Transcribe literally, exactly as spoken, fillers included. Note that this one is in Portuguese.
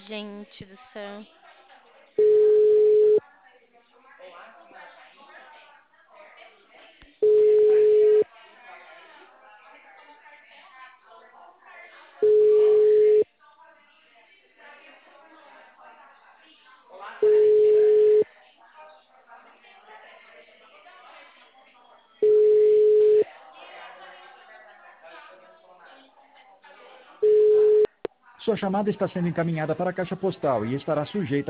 Gente do céu. Sua chamada está sendo encaminhada para a caixa postal e estará sujeita